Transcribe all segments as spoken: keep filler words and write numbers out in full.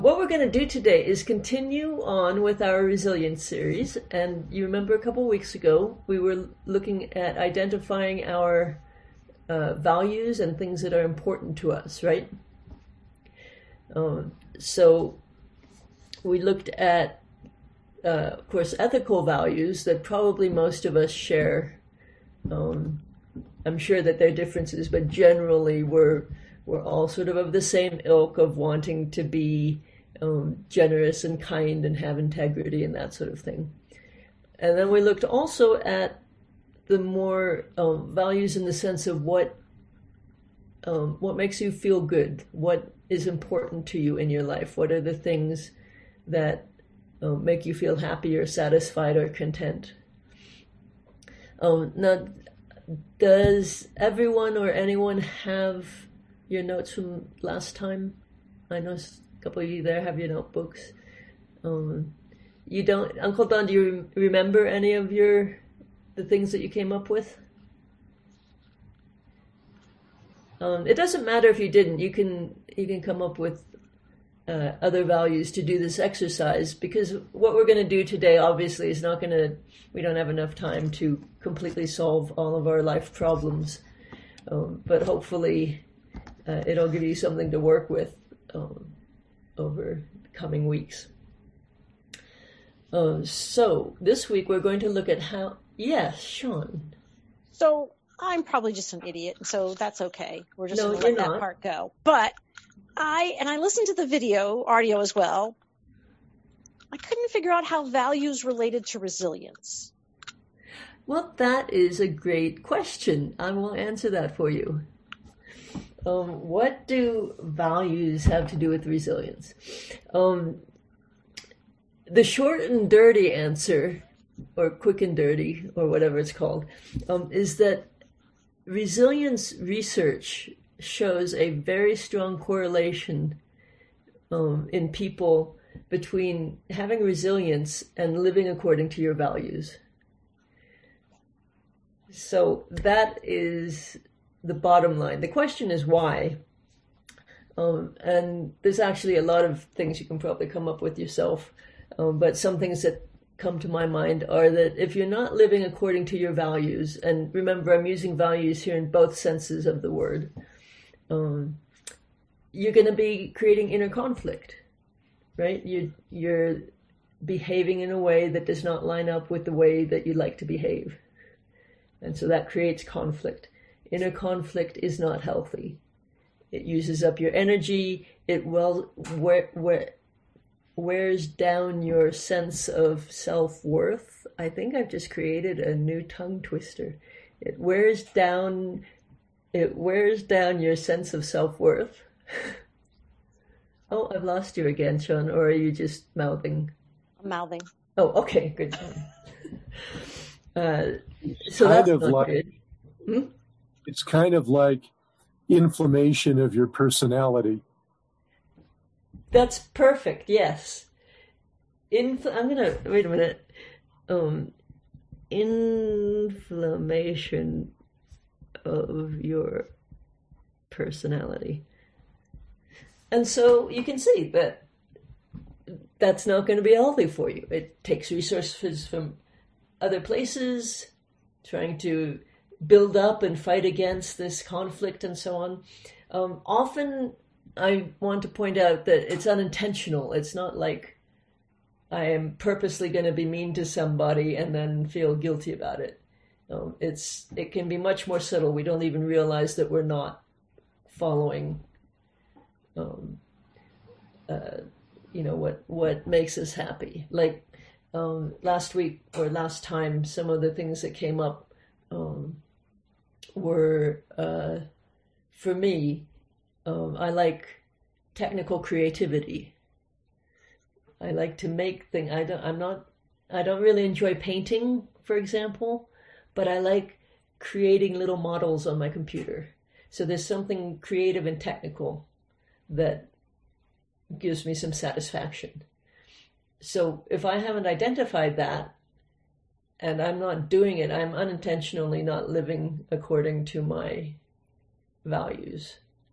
What we're going to do today is continue on with our resilience series. And you remember a couple weeks ago, we were looking at identifying our uh, values and things that are important to us, right? Um, so we looked at, uh, of course, ethical values that probably most of us share. Um, I'm sure that there are differences, but generally we're we're all sort of of the same ilk of wanting to be um, generous and kind and have integrity and that sort of thing. And then we looked also at the more um, values in the sense of what um, what makes you feel good, what is important to you in your life, what are the things that uh, make you feel happy or satisfied or content. Um, now, does everyone or anyone have your notes from last time? I know a couple of you there have your notebooks. Um, you don't, Uncle Don, do you re- remember any of your the things that you came up with? Um, it doesn't matter if you didn't. You can you can come up with uh, other values to do this exercise, because what we're going to do today obviously is not going to. We don't have enough time to completely solve all of our life problems, um, but hopefully uh, it'll give you something to work with um, over the coming weeks. Uh, so this week we're going to look at how. Yes, Sean. So I'm probably just an idiot, so that's okay. We're just No, going to let you're that not. part go. But I, and I listened to the video, audio as well, I couldn't figure out how values related to resilience. Well, that is a great question. I will answer that for you. Um, what do values have to do with resilience? Um, the short and dirty answer, or quick and dirty, or whatever it's called, um, is that resilience research shows a very strong correlation um, in people between having resilience and living according to your values. So that is the bottom line. The question is why. Um, and there's actually a lot of things you can probably come up with yourself. Um, but some things that come to my mind are that if you're not living according to your values, and remember I'm using values here in both senses of the word, um, you're going to be creating inner conflict, right? You, you're behaving in a way that does not line up with the way that you like to behave. And so that creates conflict. Inner conflict is not healthy. It uses up your energy. It well where, where, wears down your sense of self-worth. I think I've just created a new tongue twister. It wears down, it wears down your sense of self-worth. Oh, I've lost you again, Sean, or are you just mouthing? I'm mouthing. Oh, okay, good. Uh, so kind that's of not like, good. Hmm? It's kind of like inflammation of your personality. That's perfect. Yes. Infl- I'm gonna wait a minute. Um, inflammation of your personality, and so you can see that that's not going to be healthy for you. It takes resources from other places, trying to build up and fight against this conflict and so on. Um, often I want to point out that it's unintentional. It's not like I am purposely going to be mean to somebody and then feel guilty about it. Um, it's it can be much more subtle. We don't even realize that we're not following, um, uh, you know, what what makes us happy. Like um, last week or last time, some of the things that came up um, were uh, for me. Um, I like technical creativity. I like to make things. I don't. I'm not. I don't really enjoy painting, for example, but I like creating little models on my computer. So there's something creative and technical that gives me some satisfaction. So if I haven't identified that, and I'm not doing it, I'm unintentionally not living according to my values.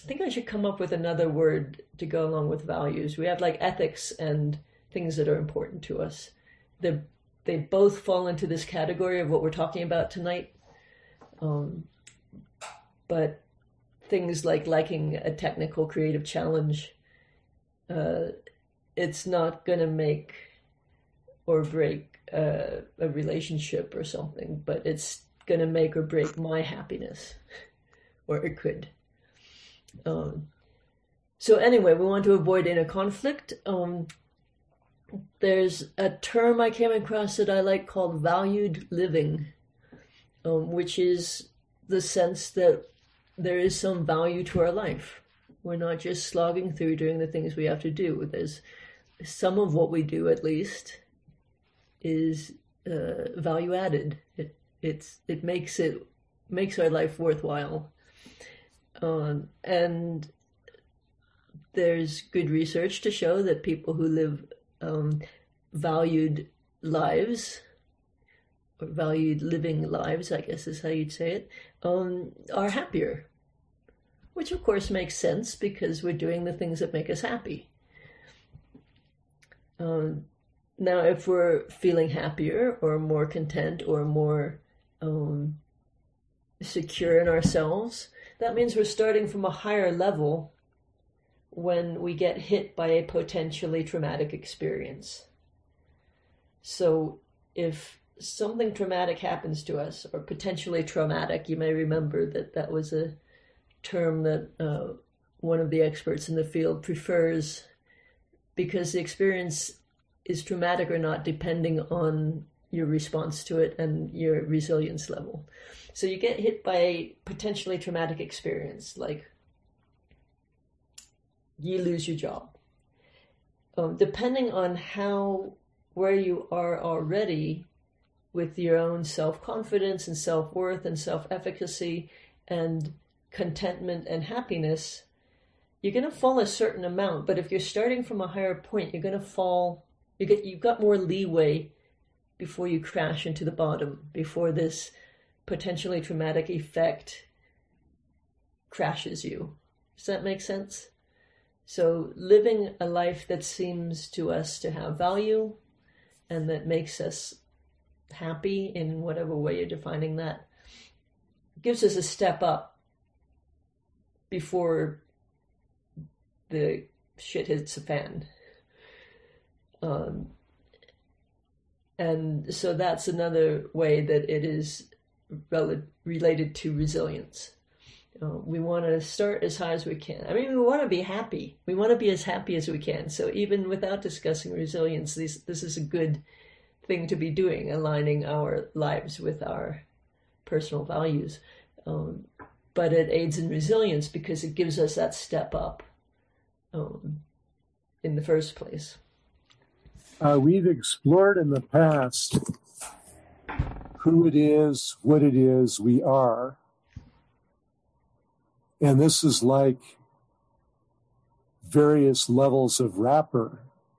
I think I should come up with another word to go along with values. We have like ethics and things that are important to us. They they both fall into this category of what we're talking about tonight. Um, but things like liking a technical creative challenge, uh, it's not going to make or break uh, a relationship or something, but it's going to make or break my happiness, or it could. Um, so anyway, we want to avoid inner conflict. Um, there's a term I came across that I like called valued living, um, which is the sense that there is some value to our life. We're not just slogging through doing the things we have to do. There's some of what we do, at least, is uh, value added. It it's it makes it makes our life worthwhile. Um, and there's good research to show that people who live um, valued lives, or valued living lives, I guess is how you'd say it, um, are happier. Which of course makes sense because we're doing the things that make us happy. Um, now, if we're feeling happier or more content or more um, secure in ourselves, that means we're starting from a higher level when we get hit by a potentially traumatic experience. So if something traumatic happens to us, or potentially traumatic, you may remember that that was a term that uh, one of the experts in the field prefers, because the experience is traumatic or not depending on your response to it and your resilience level. So you get hit by a potentially traumatic experience, like you lose your job. Um, depending on how, where you are already with your own self-confidence and self-worth and self-efficacy and contentment and happiness, you're going to fall a certain amount. But if you're starting from a higher point, you're going to fall, you get, you've got more leeway before you crash into the bottom, before this potentially traumatic effect crashes you. Does that make sense? So living a life that seems to us to have value and that makes us happy in whatever way you're defining that gives us a step up before the shit hits the fan. Um, and so that's another way that it is rel- related to resilience. Uh, we want to start as high as we can. I mean, we want to be happy. We want to be as happy as we can. So even without discussing resilience, this, this is a good thing to be doing, aligning our lives with our personal values. Um, but it aids in resilience because it gives us that step up um, in the first place. Uh, we've explored in the past who it is, what it is we are. And this is like various levels of wrapper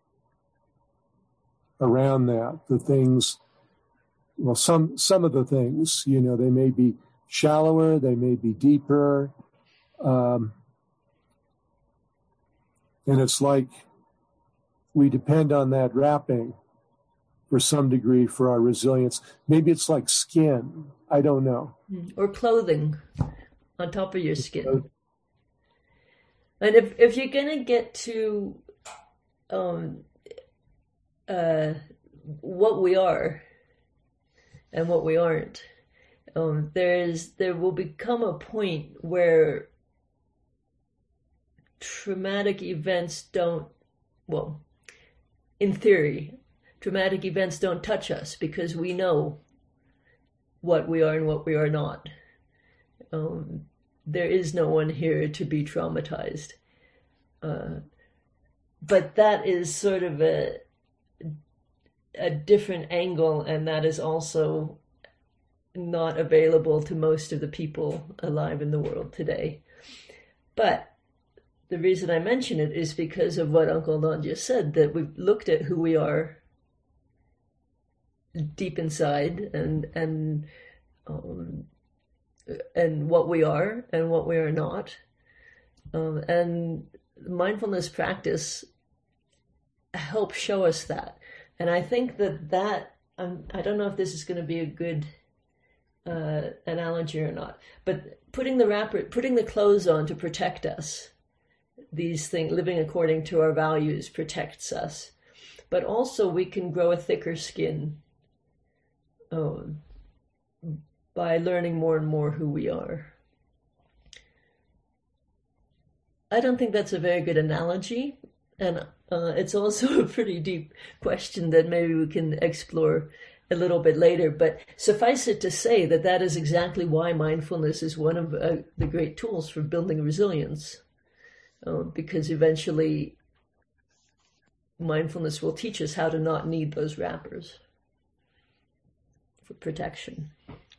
around that. The things, well, some some of the things, you know, they may be shallower, they may be deeper. Um, and it's like we depend on that wrapping for some degree for our resilience. Maybe it's like skin. I don't know. Or clothing on top of your skin. And if, if you're going to get to um, uh, what we are and what we aren't, um, there's there will become a point where traumatic events don't, well, in theory, traumatic events don't touch us because we know what we are and what we are not. Um, there is no one here to be traumatized. Uh, but that is sort of a, a different angle, and that is also not available to most of the people alive in the world today. But the reason I mention it is because of what Uncle Don just said, that we've looked at who we are deep inside and and um, and what we are and what we are not. Um, and mindfulness practice helps show us that. And I think that that, um, I don't know if this is going to be a good uh, analogy or not, but putting the wrapper, putting the clothes on to protect us, these things, living according to our values protects us. But also we can grow a thicker skin um, by learning more and more who we are. I don't think that's a very good analogy, and uh, it's also a pretty deep question that maybe we can explore a little bit later. But suffice it to say that that is exactly why mindfulness is one of uh, the great tools for building resilience, uh, because eventually mindfulness will teach us how to not need those wrappers for protection.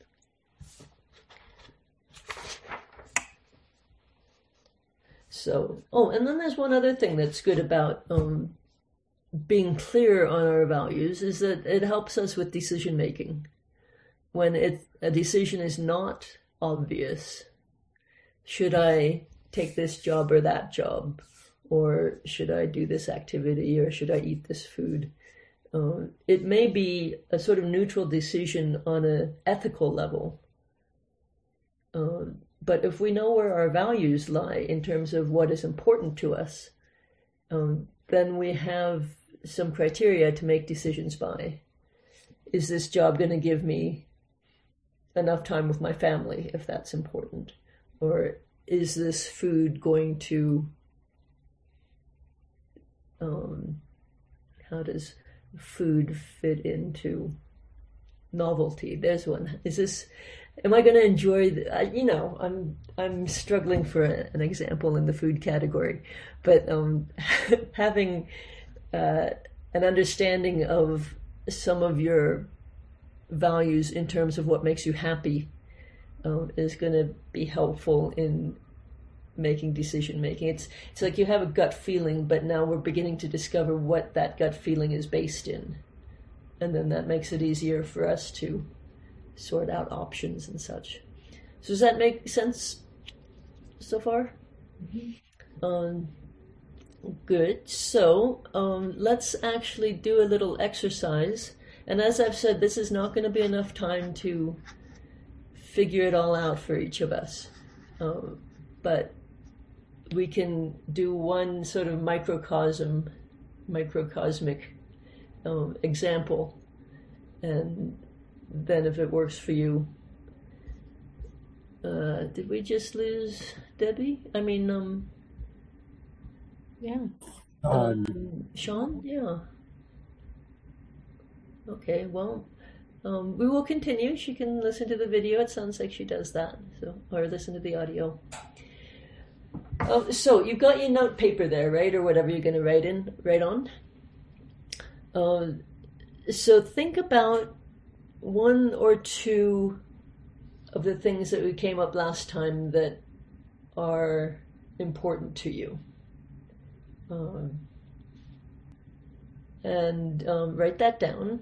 So, oh, and then there's one other thing that's good about um, being clear on our values is that it helps us with decision making. When it, a decision is not obvious, should I take this job or that job? Or should I do this activity? Or should I eat this food? Um, it may be a sort of neutral decision on an ethical level. Um, But if we know where our values lie in terms of what is important to us, um, then we have some criteria to make decisions by. Is this job going to give me enough time with my family, if that's important? Or is this food going to, um, how does food fit into novelty? There's one. Is this... Am I going to enjoy, the, uh, you know, I'm I'm struggling for a, an example in the food category, but um, having uh, an understanding of some of your values in terms of what makes you happy um, is going to be helpful in making decision making. It's it's like you have a gut feeling, but now we're beginning to discover what that gut feeling is based in, and then that makes it easier for us to sort out options and such. So does that make sense so far? Mm-hmm. Um, good. So um, let's actually do a little exercise. And as I've said, this is not going to be enough time to figure it all out for each of us. Um, but we can do one sort of microcosm, microcosmic um, example, and then if it works for you. Uh, did we just lose Debbie? I mean, um, Yeah. Um, um, Sean? Yeah. Okay, well, um, we will continue. She can listen to the video. It sounds like she does that, so or listen to the audio. Um, so you've got your note paper there, right? Or whatever you're going to write in, write on. Um, so think about one or two of the things that we came up last time that are important to you. Um, and um, write that down.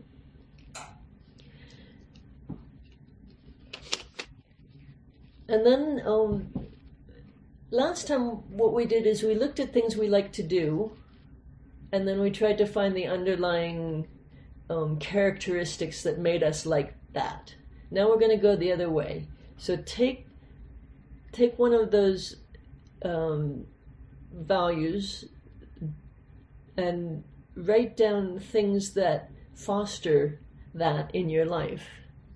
And then um, last time what we did is we looked at things we like to do, and then we tried to find the underlying Um, characteristics that made us like that. Now we're going to go the other way. So take take one of those um, values and write down things that foster that in your life.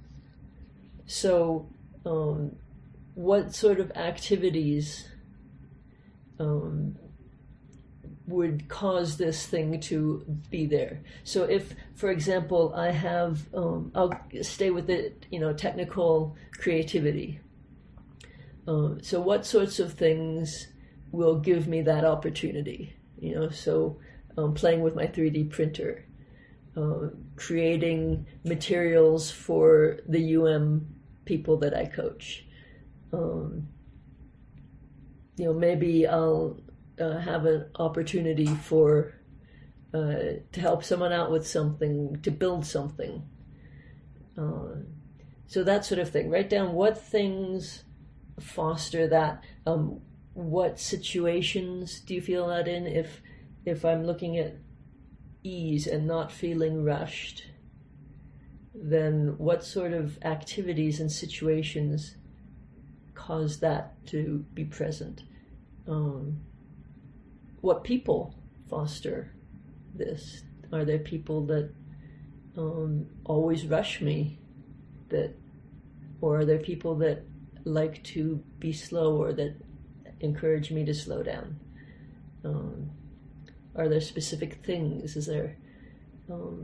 So um, what sort of activities um, would cause this thing to be there. So if, for example, I have, um, I'll stay with it, you know, technical creativity. Um, so what sorts of things will give me that opportunity? You know, so um, playing with my three D printer, uh, creating materials for the U M people that I coach. Um, you know, maybe I'll Uh, have an opportunity for uh, to help someone out with something, to build something. Uh, so that sort of thing. Write down what things foster that. Um, what situations do you feel that in? If if I'm looking at ease and not feeling rushed, then what sort of activities and situations cause that to be present? Um, what people foster this? Are there people that um, always rush me, that, or are there people that like to be slow or that encourage me to slow down? Um, are there specific things? Is there, um,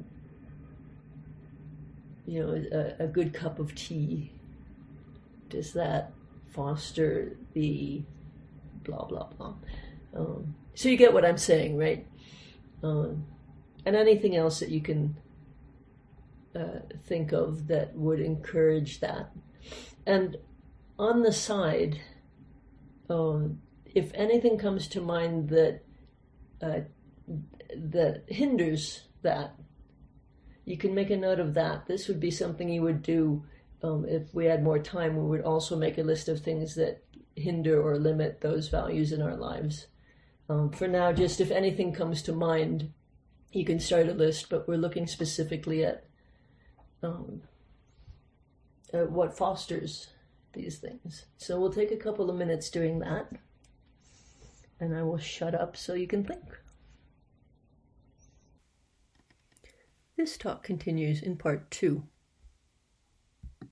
you know, a, a good cup of tea? Does that foster the blah, blah, blah? Um, so you get what I'm saying, right? Um, and anything else that you can uh, think of that would encourage that. And on the side, um, if anything comes to mind that uh, that hinders that, you can make a note of that. This would be something you would do um, if we had more time. We would also make a list of things that hinder or limit those values in our lives. Um, for now, just if anything comes to mind, you can start a list, but we're looking specifically at, um, at what fosters these things. So we'll take a couple of minutes doing that, and I will shut up so you can think. This talk continues in part two.